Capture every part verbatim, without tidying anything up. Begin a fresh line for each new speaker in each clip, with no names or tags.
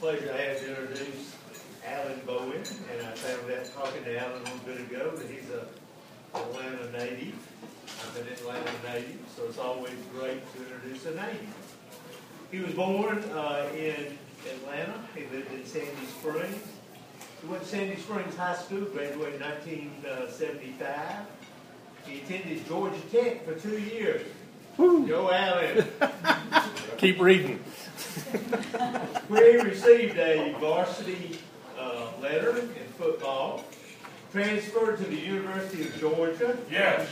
pleasure to have to introduce Alan Bowen, and I found out talking to Alan a little bit ago that he's a Atlanta native. I'm an Atlanta native, so it's always great to introduce a native. He was born uh, in Atlanta. He lived in Sandy Springs. He went to Sandy Springs High School, graduated in nineteen seventy-five. He attended Georgia Tech for two years. Woo. Go Allen.
Keep reading.
Where he received a varsity uh, letter in football, transferred to the University of Georgia.
Yes.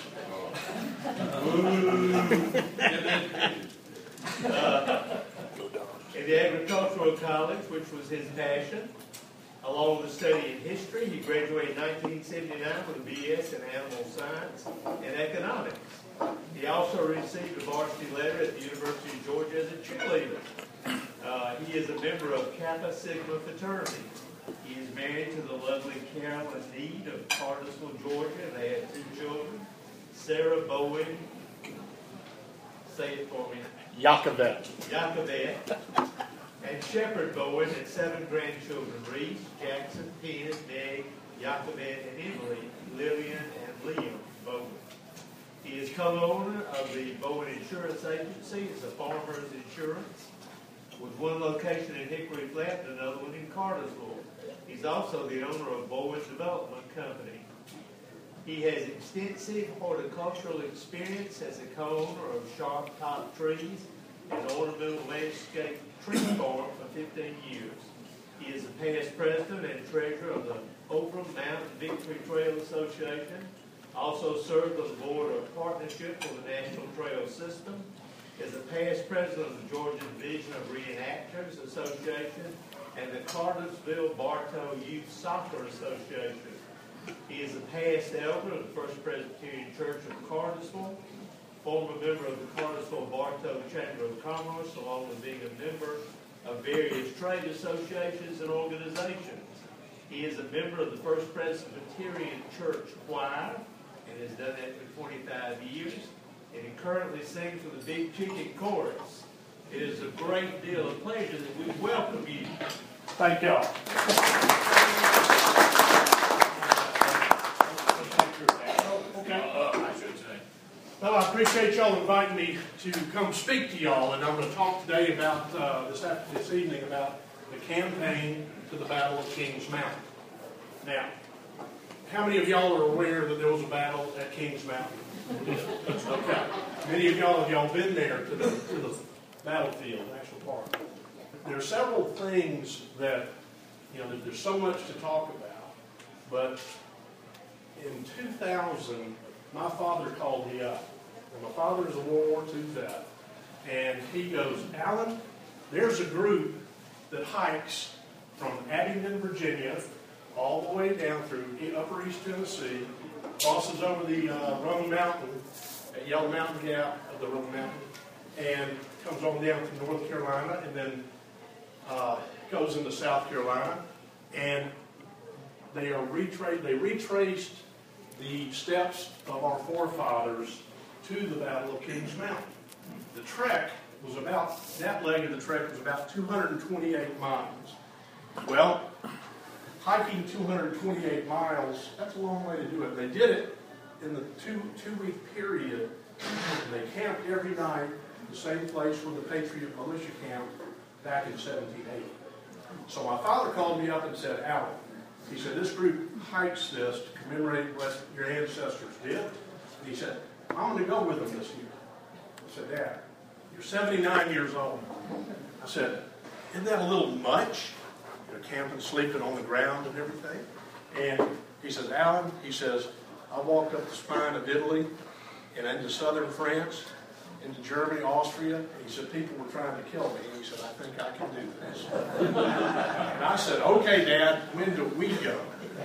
uh, in the agricultural college, which was his passion. Along with study in history, he graduated in nineteen seventy-nine with a B S in animal science and economics. He also received a varsity letter at the University of Georgia as a cheerleader. Uh, he is a member of Kappa Sigma fraternity. He is married to the lovely Carolyn Need of Cartersville, Georgia, and they have two children, Sarah Bowen, say it for me,
Yakovet.
Yakovet, and Shepherd Bowen, and seven grandchildren, Reese, Jackson, Penn, Meg, Yakovet, and Emily, Lillian, and Liam Bowen. He is co-owner of the Bowen Insurance Agency. It's a farmer's insurance with one location in Hickory Flat and another one in Cartersville. He's also the owner of Bowen Development Company. He has extensive horticultural experience as a co-owner of Sharp Top Trees and Ornamental Landscape Tree Farm for fifteen years. He is the past president and treasurer of the Overland Mountain Victory Trail Association. Also served on the board of partnership for the National Trail System. Is a past president of the Georgia Division of Reenactors Association and the Cartersville Bartow Youth Soccer Association. He is a past elder of the First Presbyterian Church of Cartersville, former member of the Cartersville Bartow Chamber of Commerce, along with being a member of various trade associations and organizations. He is a member of the First Presbyterian Church Choir and has done that for twenty-five years. And he currently sings with the Big Chicken Chorus. It is a great deal of pleasure that we welcome you.
Thank y'all. Okay. Well, I appreciate y'all inviting me to come speak to y'all, and I'm going to talk today about uh, this after this evening about the campaign to the Battle of Kings Mountain. Now, how many of y'all are aware that there was a battle at Kings Mountain? Okay. Many of y'all have y'all been there to the to the battlefield, National Park. There are several things that, you know, there's so much to talk about, but in two thousand, my father called me up. And my father is a World War Two vet. And he goes, Alan, there's a group that hikes from Abingdon, Virginia, all the way down through upper East Tennessee, crosses over the uh, Roan Mountain, at Yellow Mountain Gap of the Roan Mountain, and comes on down to North Carolina, and then uh, goes into South Carolina. And they are retra- they retraced the steps of our forefathers to the Battle of Kings Mountain. The trek was about, that leg of the trek was about two hundred twenty-eight miles. Well, hiking two hundred twenty-eight miles, that's a long way to do it. They did it in the two, two-week period, and they camped every night, the same place where the Patriot Militia camped back in seventeen eighty. So my father called me up and said, Alan, he said, this group hikes this to commemorate what your ancestors did. And he said, I'm going to go with them this year. I said, Dad, you're seventy-nine years old. I said, isn't that a little much? You know, camping, sleeping on the ground and everything. And he says, Alan, he says, I walked up the spine of Italy and into southern France, into Germany, Austria. And he said, people were trying to kill me. And he said, I think I can do this. And I said, okay, Dad, when do we go?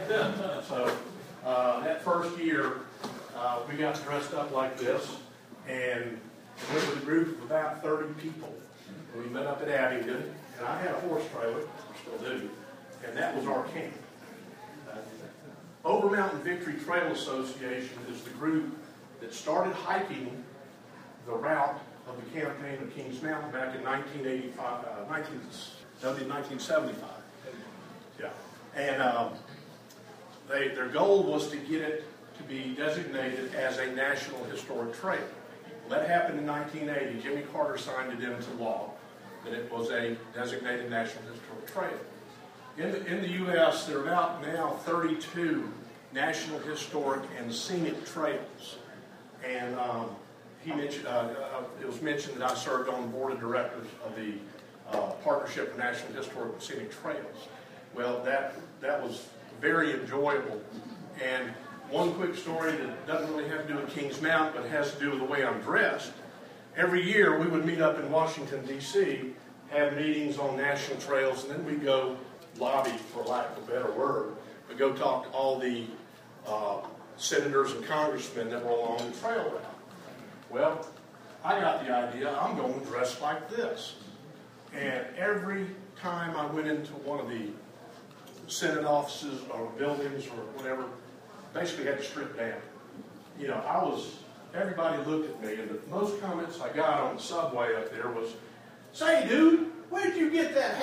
So uh, that first year, uh, we got dressed up like this and went with a group of about thirty people. And we met up at Abingdon, and I had a horse trailer, still do, and that was our camp. Uh, Over Mountain Victory Trail Association is the group that started hiking the route of the campaign of Kings Mountain back in nineteen eighty-five, uh, nineteen No, in nineteen seventy-five. Yeah. And um, they, their goal was to get it to be designated as a National Historic Trail. Well, that happened in nineteen eighty. Jimmy Carter signed it into law that it was a designated National Historic Trail. In the, in the U S, there are about now thirty-two National Historic and Scenic Trails. And um, he mentioned, uh, uh, it was mentioned that I served on the board of directors of the uh, Partnership for National Historic and Scenic Trails. Well, that, that was very enjoyable. And one quick story that doesn't really have to do with Kings Mountain, but has to do with the way I'm dressed. Every year we would meet up in Washington, D C, have meetings on national trails, and then we'd go lobby, for lack of a better word, but go talk to all the uh, senators and congressmen that were along the trail route. Well, I got the idea, I'm going to dress like this. And every time I went into one of the Senate offices or buildings or whatever, basically had to strip down. You know, I was, everybody looked at me, and the most comments I got on the subway up there was, "Say, dude, where'd you get that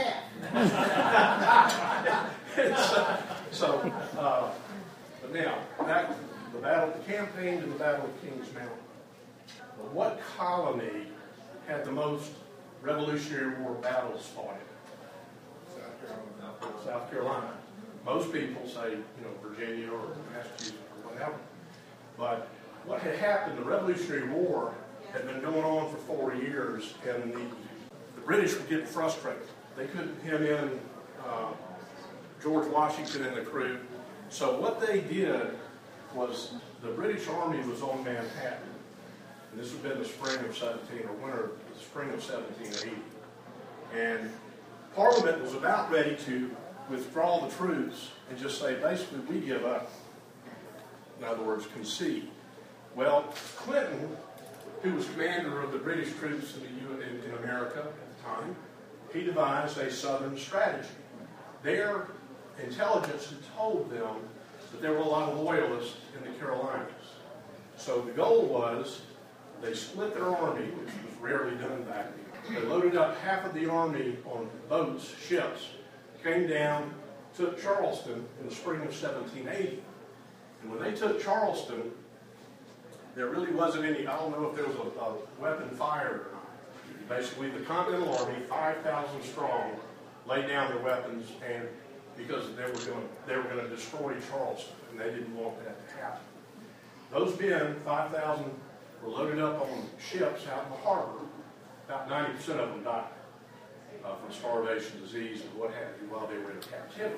hat?" so, so uh, but now, back to the battle, the campaign to the Battle of Kings Mountain. But what colony had the most Revolutionary War battles fought in? South Carolina. South Carolina. Most people say, you know, Virginia or Massachusetts or whatever. But what had happened, the Revolutionary War had been going on for four years, and the, the British were getting frustrated. They couldn't hem in uh, George Washington and the crew. So what they did was the British Army was on Manhattan. And this would have been the spring of seventeen, or winter, the spring of seventeen eighty. And Parliament was about ready to withdraw the troops and just say, basically, we give up. In other words, concede. Well, Clinton, who was commander of the British troops in, the U in, in America at the time, he devised a Southern strategy. Their intelligence had told them that there were a lot of loyalists in the Carolinas. So the goal was they split their army, which was rarely done back then. They loaded up half of the army on boats, ships, came down, took Charleston in the spring of seventeen eighty. And when they took Charleston, there really wasn't any, I don't know if there was a, a weapon fired or not. Basically, the Continental Army, five thousand strong, laid down their weapons, and because they were going to, they were going to destroy Charleston, and they didn't want that to happen. Those men, five thousand, were loaded up on ships out in the harbor. About ninety percent of them died uh, from starvation, disease, and what have you while they were in captivity.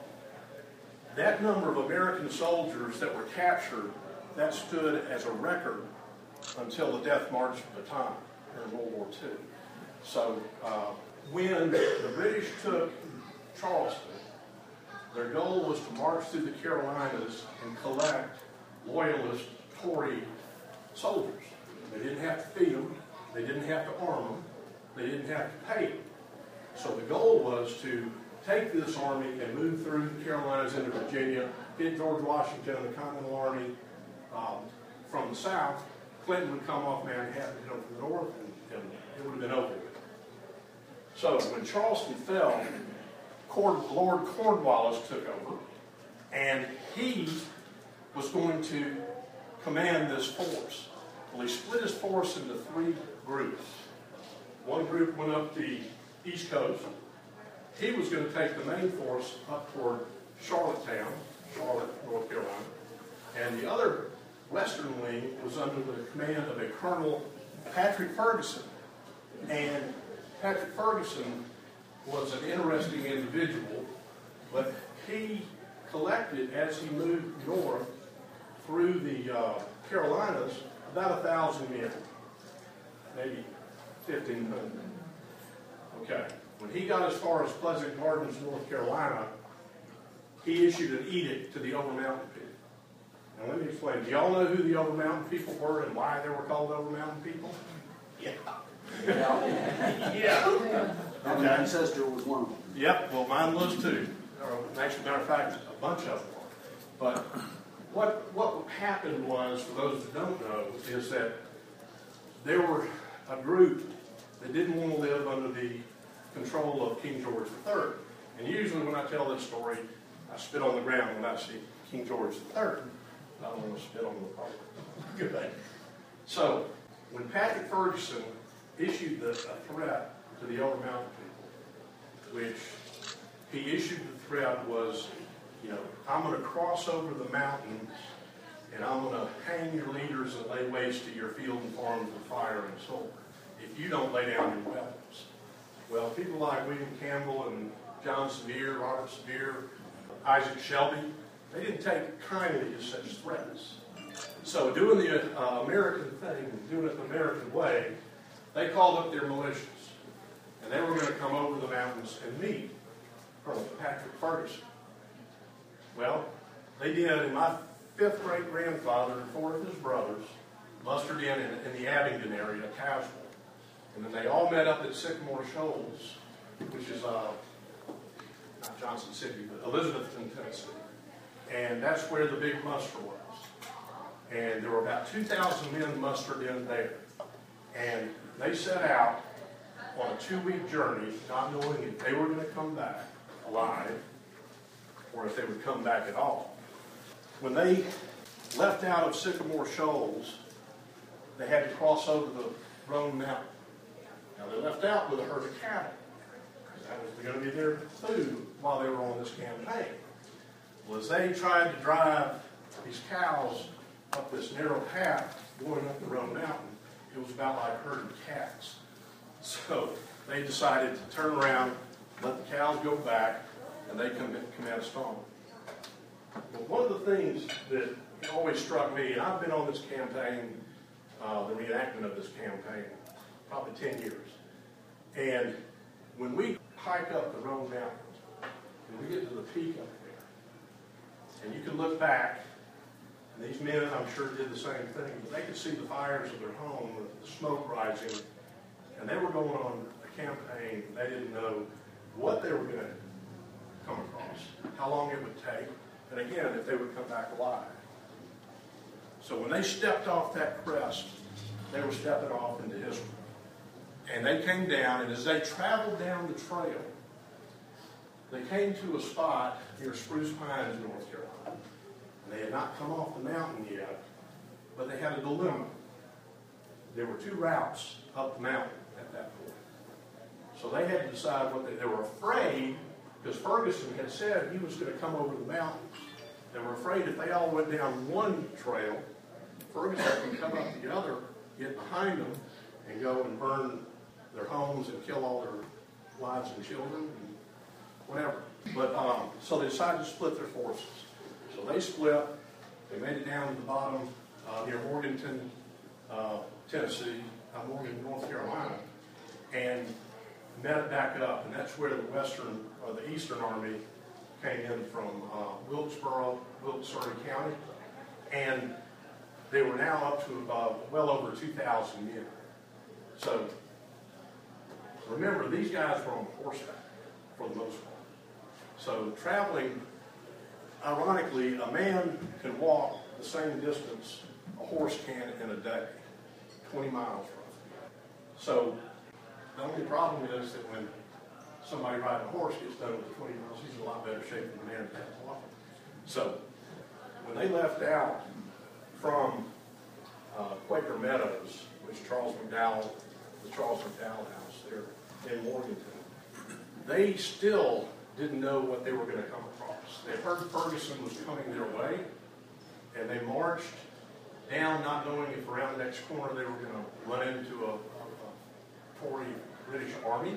That number of American soldiers that were captured, that stood as a record until the death march of Bataan during World War Two. So uh, when the British took Charleston, their goal was to march through the Carolinas and collect loyalist Tory soldiers. They didn't have to feed them. They didn't have to arm them. They didn't have to pay them. So the goal was to take this army and move through the Carolinas into Virginia, hit George Washington and the Continental Army um, from the south. Clinton would come off Manhattan, you know, from the north, and, and it would have been over with. So when Charleston fell, Cord- Lord Cornwallis took over, and he was going to command this force. Well, he split his force into three groups. One group went up the East Coast. He was going to take the main force up toward Charlottetown, Charlotte, North Carolina. And the other western wing was under the command of a Colonel Patrick Ferguson. And Patrick Ferguson was an interesting individual, but he collected, as he moved north through the uh, Carolinas, about a thousand men, maybe fifteen hundred. Okay. When he got as far as Pleasant Gardens, North Carolina, he issued an edict to the Over Mountain people. Now let me explain. Do y'all know who the Over Mountain people were and why they were called Over Mountain people? Yeah. Yeah. Yeah.
And my ancestor was one of them.
Yep. Well, mine was too. Or, actually, matter of fact, a bunch of them were. But what what happened was, for those that don't know, is that there were a group that didn't want to live under the control of King George the Third. And usually when I tell this story, I spit on the ground when I see King George the Third. I don't want to spit on the carpet. Good. So, when Patrick Ferguson issued the, a threat to the Elder Mountain people, which he issued the threat was, you know, I'm going to cross over the mountains and I'm going to hang your leaders and lay waste to your field and farms with fire and sword if you don't lay down your weapons. Well, people like William Campbell and John Sevier, Robert Sevier, Isaac Shelby, they didn't take kindly to such threats. So doing the uh, American thing, doing it the American way, they called up their militias. And they were going to come over the mountains and meet Colonel Patrick Ferguson. Well, they did, and my fifth great-grandfather and four of his brothers mustered in, in in the Abingdon area, Tazewell. And then they all met up at Sycamore Shoals, which is uh, not Johnson City, but Elizabethton, Tennessee. And that's where the big muster was. And there were about two thousand men mustered in there. And they set out on a two-week journey, not knowing if they were going to come back alive or if they would come back at all. When they left out of Sycamore Shoals, they had to cross over the Roan Mountain. Now, they left out with a herd of cattle, because that was going to be their food while they were on this campaign. Well, as they tried to drive these cows up this narrow path going up the Roan Mountain, it was about like herding cats. So they decided to turn around, let the cows go back, and they commenced on. But one of the things that always struck me, and I've been on this campaign, uh, the reenactment of this campaign, probably ten years. And when we hike up the Roan Mountains, and we get to the peak up there, and you can look back, and these men, I'm sure, did the same thing, but they could see the fires of their home, with the smoke rising, and they were going on a campaign. They didn't know what they were going to come across, how long it would take, and again, if they would come back alive. So when they stepped off that crest, they were stepping off into history. And they came down, and as they traveled down the trail, they came to a spot near Spruce Pines, North Carolina. And they had not come off the mountain yet, but they had a dilemma. There were two routes up the mountain at that point. So they had to decide what they, they were afraid, because Ferguson had said he was going to come over the mountains. They were afraid if they all went down one trail, Ferguson would come up the other, get behind them, and go and burn their homes and kill all their wives and children and whatever. But um, so they decided to split their forces. So they split. They made it down to the bottom uh, near Morganton, uh, Tennessee, uh, Morgan, North Carolina, and met it back up. And that's where the Western or the Eastern Army came in from uh, Wilkesboro, Wilkes-Barre County, and they were now up to about well over two thousand men. So remember, these guys were on horseback for the most part. So traveling, ironically, a man can walk the same distance a horse can in a day, twenty miles roughly. So the only problem is that when somebody riding a horse gets done with twenty miles, he's in a lot better shape than the man that's walking. So when they left out from uh, Quaker Meadows, which Charles McDowell, the Charles McDowell House there in Morganton, they still didn't know what they were going to come across. They heard Ferguson was coming their way, and they marched down, not knowing if around the next corner they were going to run into a, a, a Tory British army.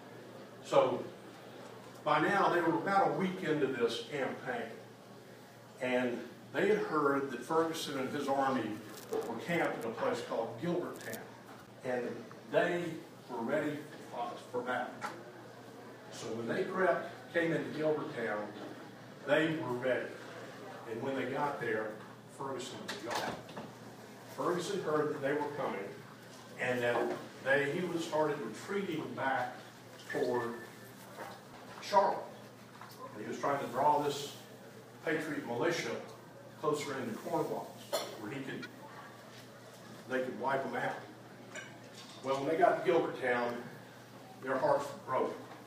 So by now they were about a week into this campaign, and they had heard that Ferguson and his army were camped in a place called Gilberttown, and they were ready for battle. So when they crept, came into Gilberttown, they were ready. And when they got there, Ferguson was gone. Ferguson heard that they were coming, and that they, he was started retreating back toward Charlotte. And he was trying to draw this Patriot militia closer into Cornwallis, where he could, they could wipe them out. Well, when they got to Gilberttown, their hearts were broken.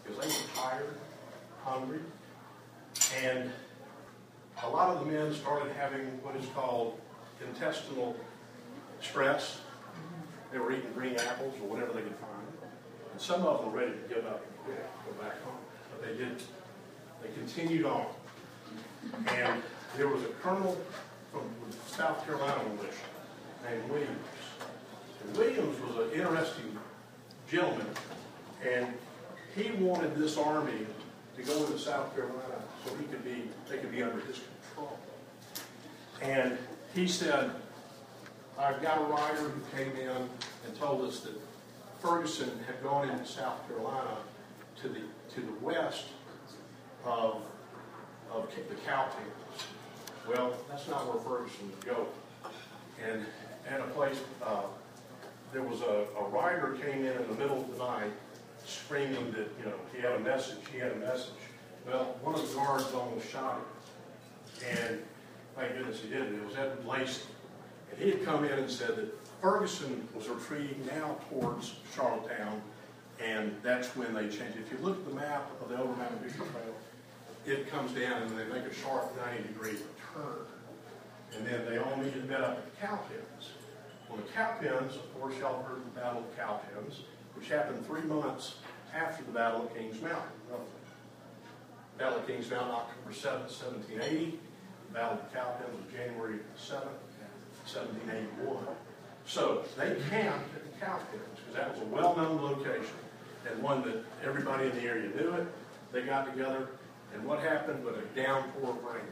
because they were tired, hungry, and a lot of the men started having what is called intestinal stress. They were eating green apples or whatever they could find. And some of them were ready to give up and quit, go back home. But they didn't. They continued on. And there was a colonel from South Carolina militia named Williams. And Williams was an interesting gentleman. And he wanted this army to go into South Carolina so he could be, they could be under his control. And he said, I've got a writer who came in and told us that Ferguson had gone into South Carolina to the to the west of, of the Cowpens. Well, that's not where Ferguson would go. And at a place, uh, there was a, a rider came in in the middle of the night screaming that, you know, he had a message, he had a message. Well, one of the guards almost shot him. And thank goodness he didn't. It was Edward Lacey. And he had come in and said that Ferguson was retreating now towards Charlottetown, and that's when they changed. If you look at the map of the Over Mountain Victory Trail, it comes down and they make a sharp ninety degree turn. And then they all meet and met up at the Cowpens. Well, the Cowpens, of course, y'all heard of the Battle of Cowpens, which happened three months after the Battle of Kings Mountain, roughly. Battle of Kings Mountain, October seventh, seventeen eighty. The Battle of Cowpens was January seventh, seventeen eighty-one. So they camped at the Cowpens because that was a well-known location and one that everybody in the area knew it. They got together, and what happened but a downpour of rain.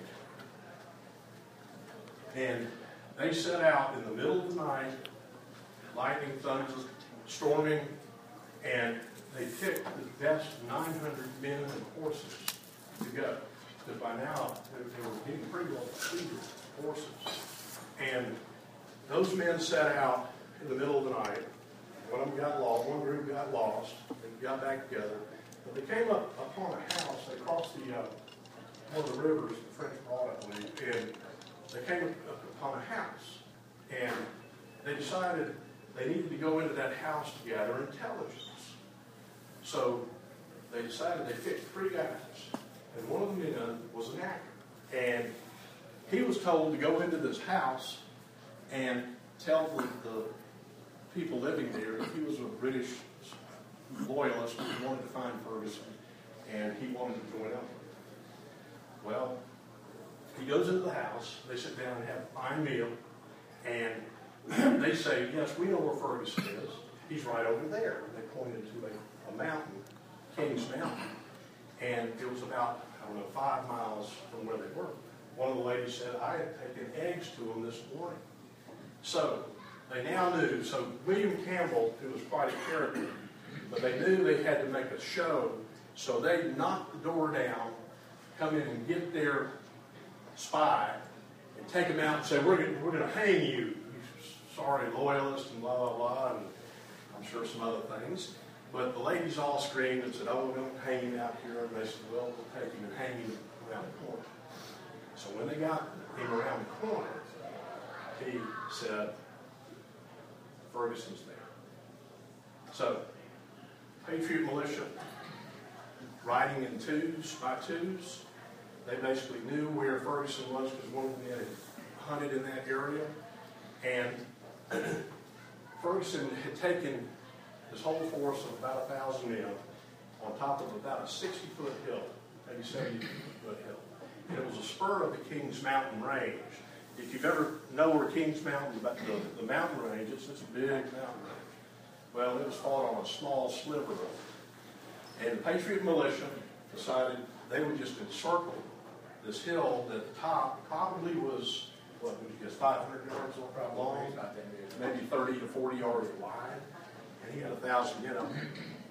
And they set out in the middle of the night, lightning, thunder, storming, and they picked the best nine hundred men and horses to go. Because by now, they, they were getting pretty well depleted horses. And those men set out in the middle of the night. One of them got lost, one group got lost, they got back together. But they came up upon a house, they crossed the, uh, one of the rivers, the French Broad, I believe, and they came up upon a house. And they decided they needed to go into that house to gather intelligence. So they decided they picked three guys, and one of the men was an actor. And he was told to go into this house and tell the, the people living there that he was a British loyalist who wanted to find Ferguson, and he wanted to join up with him. Well, he goes into the house, they sit down and have a fine meal, and they say, yes, we know where Ferguson is. He's right over there. And they pointed to a, a mountain, Kings Mountain, and it was about, I don't know, five miles from where they were. One of the ladies said, I had taken eggs to them this morning. So they now knew, so William Campbell, who was quite a character, but they knew they had to make a show, so they knocked the door down, come in and get their spy, and take him out and say, we're going we're to hang you, you sorry loyalist, and blah, blah, blah, and I'm sure some other things. But the ladies all screamed and said, oh, don't hang him out here. And they said, well, we'll take him and hang him around the corner. So when they got him around the corner, he said, Ferguson's there. So, Patriot militia, riding in twos by twos, they basically knew where Ferguson was because one of them had hunted in that area. And Ferguson had taken his whole force of about a thousand men on top of about a sixty-foot hill, maybe seventy-foot hill. And it was a spur of the Kings Mountain range. If you've ever know where Kings Mountain, the, the mountain range, it's this big mountain range. Well, it was fought on a small sliver of it. And the Patriot militia decided they would just encircle this hill that at the top probably was, what would you guess, five hundred yards long, maybe thirty to forty yards wide. And he had a thousand men up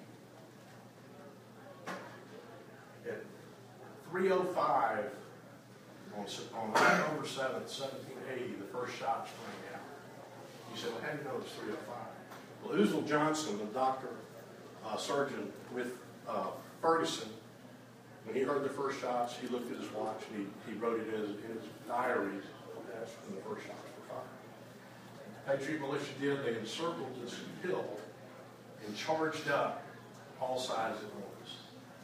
there. At three oh five, on, on October seventh, seventeen eighty, the first shots rang out. You said, well, how do you know it's three oh five? Well, Uzell Johnson, the doctor, uh, surgeon with uh, Ferguson, when he heard the first shots, he looked at his watch and he, he wrote it in his, in his diary. That's when the first shots were fired. The Patriot militia did, they encircled this hill and charged up all sides at once.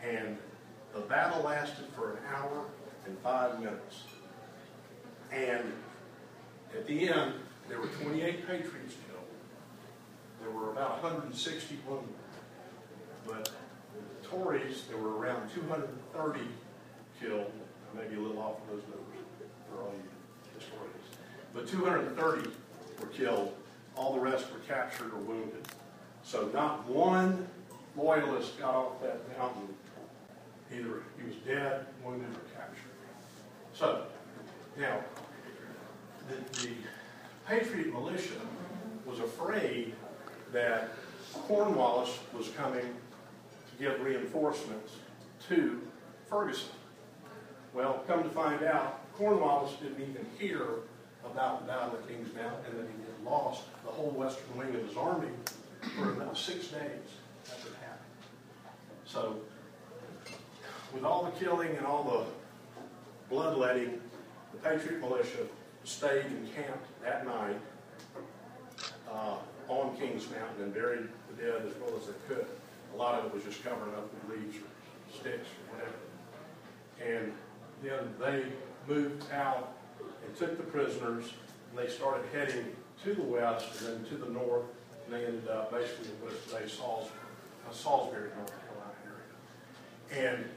And the battle lasted for an hour and five minutes. And at the end, there were twenty-eight Patriots killed. There were about one hundred sixty wounded. But the Tories, there were around two hundred thirty killed. I may be a little off of those numbers for all you historians. But two hundred thirty were killed. All the rest were captured or wounded. So not one loyalist got off that mountain. Either he was dead, wounded, or captured. So, now, the, the Patriot militia was afraid that Cornwallis was coming to give reinforcements to Ferguson. Well, come to find out, Cornwallis didn't even hear about the Battle of Kings Mountain and that he had lost the whole western wing of his army for about six days after it happened. So, with all the killing and all the bloodletting, the Patriot militia stayed and camped that night uh, on Kings Mountain and buried the dead as well as they could. A lot of it was just covering up with leaves or sticks or whatever. And then they moved out and took the prisoners, and they started heading to the west and then to the north, and they ended up basically in what is today Salisbury, uh, Salisbury, North Carolina area. And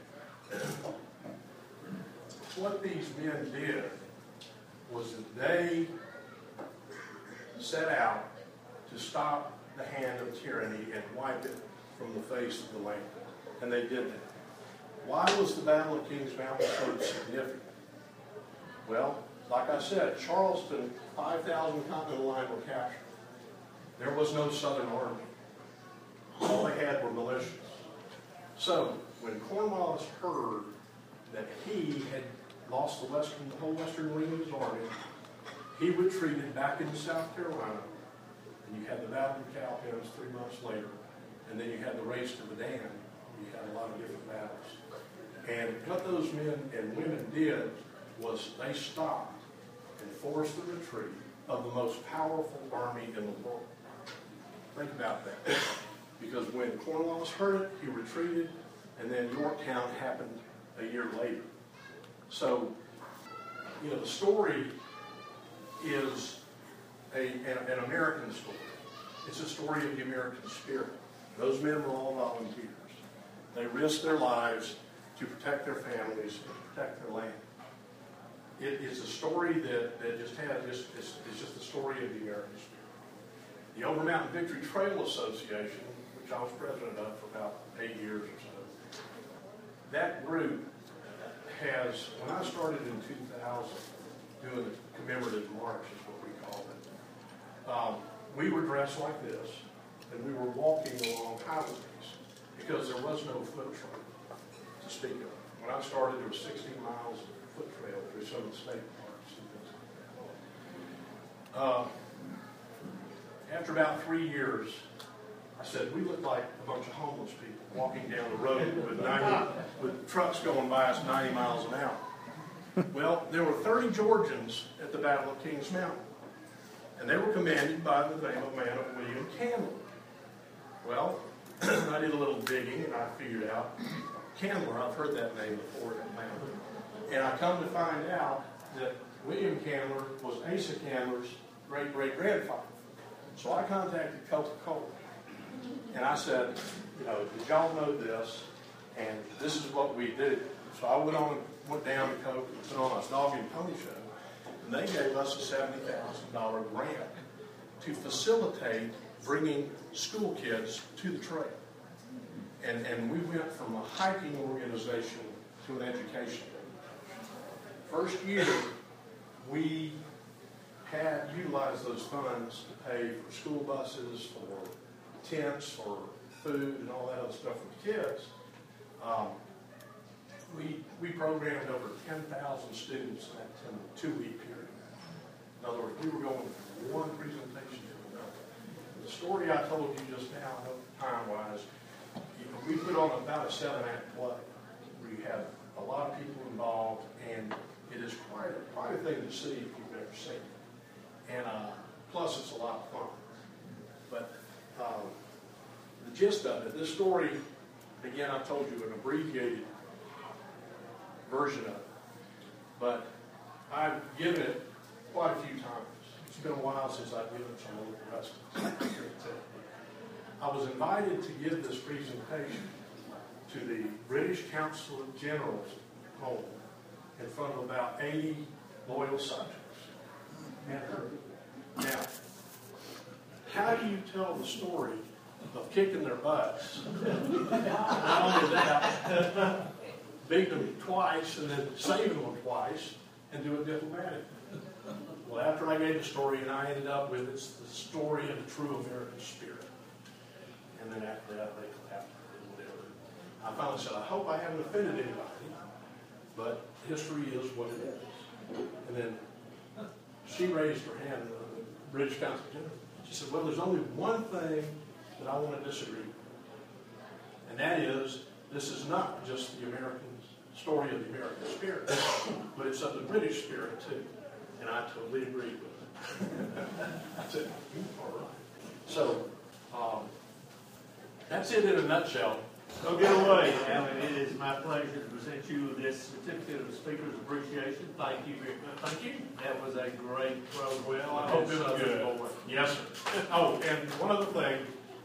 what these men did was that they set out to stop the hand of tyranny and wipe it from the face of the land. And they did that. Why was the Battle of Kings Mountain so significant? Well, like I said, Charleston, five thousand Continental Line were captured. There was no Southern Army. All they had were militias. So, when Cornwallis heard that he had lost the western, the whole western wing of his army, he retreated back into South Carolina, and you had the Battle of Cowpens three months later, and then you had the Race to the Dam. You had a lot of different battles. And what those men and women did was they stopped and forced the retreat of the most powerful army in the world. Think about that. Because when Cornwallis heard it, he retreated, and then Yorktown happened a year later. So, you know, the story is a, an, an American story. It's a story of the American spirit. Those men were all volunteers. They risked their lives to protect their families and to protect their land. It is a story that, that just has, just, it's, it's just the story of the American spirit. The Over Mountain Victory Trail Association, which I was president of for about eight years or so, that group has, when I started in two thousand, doing the commemorative march is what we called it, um, we were dressed like this, and we were walking along highways because there was no foot trail to speak of. When I started, there was sixteen miles of foot trail through some of the state parks and things like that. Uh, after about three years, I said, we look like a bunch of homeless people walking down the road with ninety, with trucks going by us ninety miles an hour. Well, there were thirty Georgians at the Battle of Kings Mountain, and they were commanded by the name of man of William Candler. Well, I did a little digging, and I figured out Candler, I've heard that name before, and I come to find out that William Candler was Asa Candler's great-great-grandfather. So I contacted Coca-Cola, and I said, you know, did y'all know this? And this is what we do. So I went on, went down to Coke and put on a dog and pony show, and they gave us a seventy thousand dollars grant to facilitate bringing school kids to the trail. And, and we went from a hiking organization to an education. First year, we had utilized those funds to pay for school buses, for tents, for food, and all that other stuff for the kids. Um, we, we programmed over ten thousand students in that two-week period. In other words, we were going from one presentation to another. The story I told you just now, time-wise, you know, we put on about a seven-act play. We had a lot of people involved, and it is quite a, quite a thing to see if you've never seen it. And uh, plus, it's a lot of fun. But um, the gist of it, this story Again, I've told you an abbreviated version of it, but I've given it quite a few times. It's been a while since I've given some local wrestling. I was invited to give this presentation to the British Council of Generals home in front of about eighty loyal subjects. Now, how do you tell the story of kicking their butts? Not only that, beating them twice and then saving them twice and do it diplomatically. Well, after I gave the story, and I ended up with it's the story of the true American spirit. And then after that, they clapped and whatever. I finally said, I hope I haven't offended anybody, but history is what it is. And then she raised her hand, the British Council General. She said, well, there's only one thing that I want to disagree with. And that is, this is not just the American story of the American spirit, but it's of the British spirit too. And I totally agreed with it. I said, all right. So, um, that's it in a nutshell.
Don't get away, Alan. It is my pleasure to present you this certificate of Speaker's Appreciation. Thank you very much.
Thank you.
That was a great program.
Well, I hope it was good. Yes, sir. Oh, and one other thing.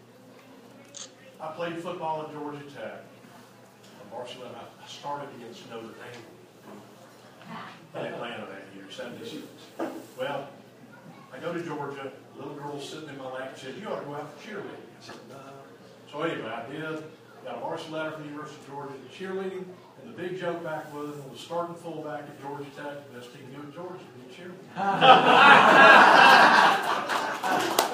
I played football at Georgia Tech. In Barcelona. I started against Notre Dame in Atlanta that year, seventy-six. Well, I go to Georgia. A little girl sitting in my lap and said, you ought to go out for cheerleading. I said, no. So anyway, I did. Got a varsity letter from the University of Georgia to cheerleading. And the big joke back was, I was starting fullback at Georgia Tech. The best team to do at Georgia, be cheerleading.